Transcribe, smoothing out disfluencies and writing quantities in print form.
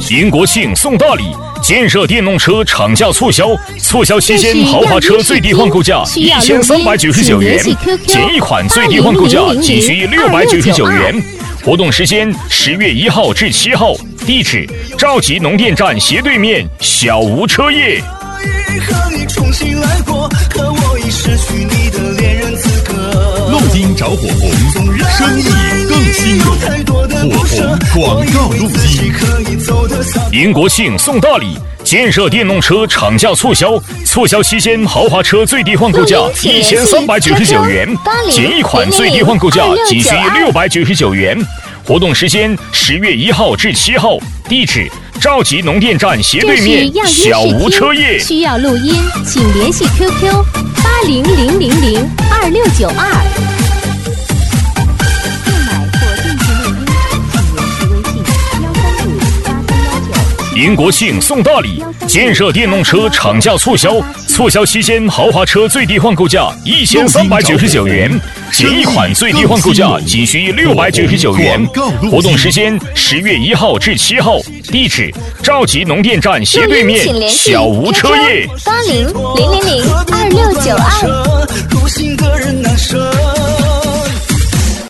迎国庆送大礼，建设电动车厂家促销，促销期间豪华车最低换购价1399元，简易款最低换购价仅需699元。活动时间10月1号至7号，地址召集农电站斜对面小吴车业。 路丁着火红，生意更兴隆。火红广告路丁。 迎国庆送大礼，建设电动车厂家促销，促销期间豪华车最低换购价1399元，简易款最低换购价仅需699元。活动时间10月1号至7号，地址召集农电站斜对面小吴车业。 需要录音，请联系 QQ8000026922。 迎国庆送大礼，建设电动车厂家促销，促销期间豪华车最低换购价1399元，简易款最低换购价仅需699元。活动时间10月1号至7号，地址召集农电站斜对面小吴车业。 8000026922。